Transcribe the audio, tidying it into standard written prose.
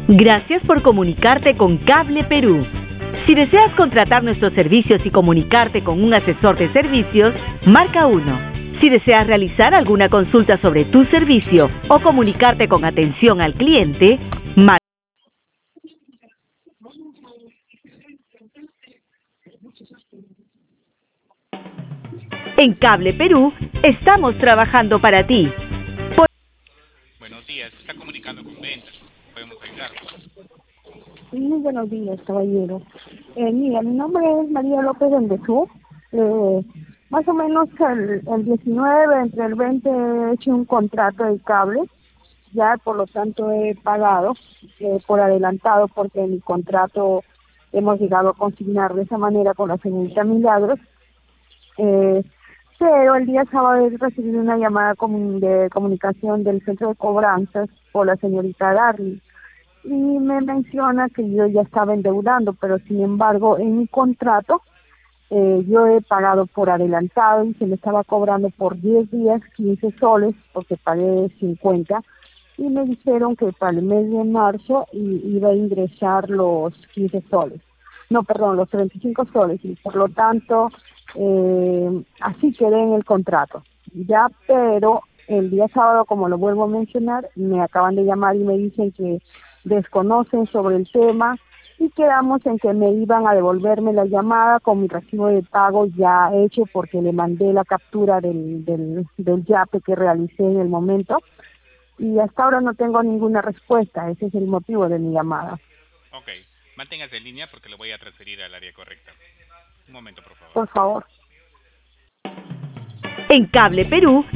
Gracias por comunicarte con Cable Perú. Si deseas contratar nuestros servicios y comunicarte con un asesor de servicios, marca 1. Si deseas realizar alguna consulta sobre tu servicio o comunicarte con atención al cliente, marca. En Cable Perú, estamos trabajando para ti. Buenos días, se está comunicando con ventas. ¿Podemos ayudarlo? Muy buenos días, caballero. Mira, mi nombre es María López Bendezú. Más o menos el 19, entre el 20, he hecho un contrato de cable. Ya, por lo tanto, he pagado por adelantado porque mi contrato hemos llegado a consignar de esa manera con la señorita Milagros. Eh, pero el día sábado he recibido una llamada de comunicación del centro de cobranzas por la señorita Darly y me menciona que yo ya estaba endeudando, pero sin embargo en mi contrato yo he pagado por adelantado y se me estaba cobrando por 10 días 15 soles porque pagué 50 y me dijeron que para el mes de marzo iba a ingresar los 15 soles. No, perdón, los 35 soles y por lo tanto así quedé en el contrato. Ya, pero el día sábado, como lo vuelvo a mencionar, me acaban de llamar y me dicen que desconocen sobre el tema y quedamos en que me iban a devolverme la llamada con mi recibo de pago ya hecho porque le mandé la captura del YAPE que realicé en el momento y hasta ahora no tengo ninguna respuesta. Ese es el motivo de mi llamada. Ok, manténgase en línea porque lo voy a transferir al área correcta. Un momento, por favor. Por favor. En Cable Perú,